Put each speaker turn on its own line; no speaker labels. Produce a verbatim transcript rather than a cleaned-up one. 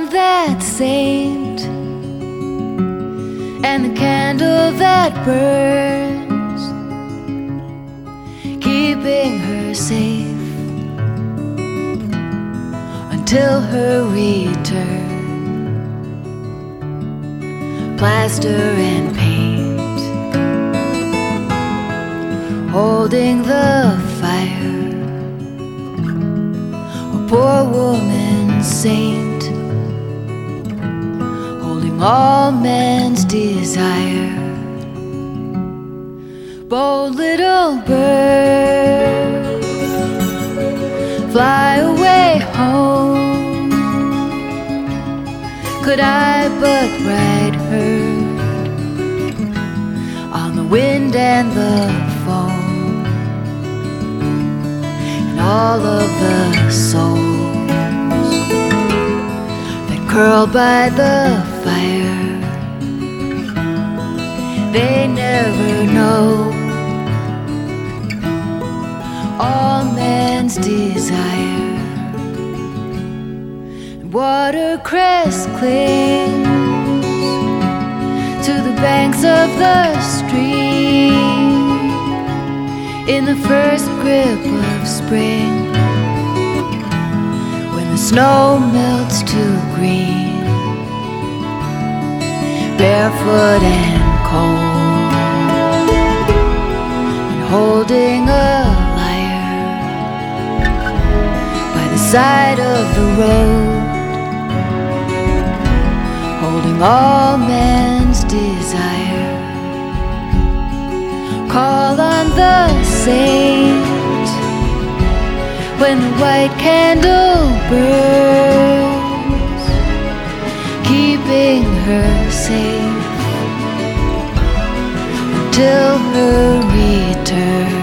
that saint and the candle that burns, keeping her safe until her return. Plaster and paint, holding the fire, a poor woman saint, holding all men's desire. Bold little bird, fly away home. Could I but ride herd on the wind and the foam, and all of the souls that curl by the fire, they never know all man's desire. Watercress clings to the banks of the stream in the first grip of spring, when the snow melts to green, barefoot and cold, and holding a lyre by the side of the road, holding all man's desire. Call on the saint when the white candle burns, keeping her safe until her return.